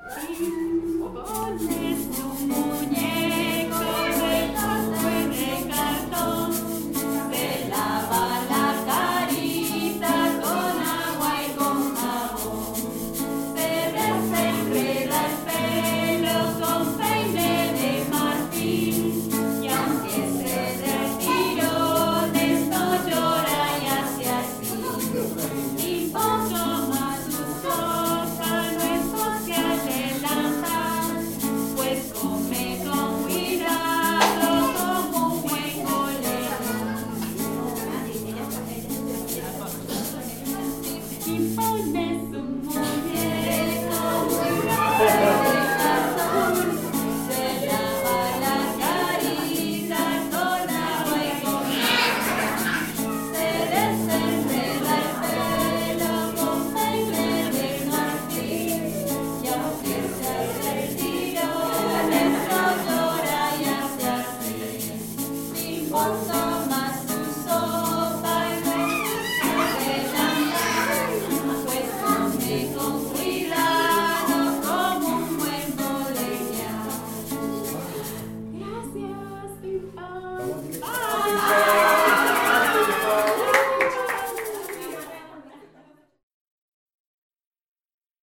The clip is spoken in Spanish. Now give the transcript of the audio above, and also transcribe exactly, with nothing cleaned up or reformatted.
Pones un muñeco de plástico y de cartón, se lava la carita con agua y con jabón, se desenreda el pelo con peine de marfil, y aunque se dé tirones no llora y hace así. Y poco más sus cosas no es fácil adelantar, pues come con cuidado como un buen colegial. Y pones un muñeco muy grande de cartón, se lava la carita con agua y con jabón, se desenreda el pelo con peine de marfil, y aunque se hace tirones no llora y hace así. Y cuanto más su sopa y no es fácil adelantar, pues come con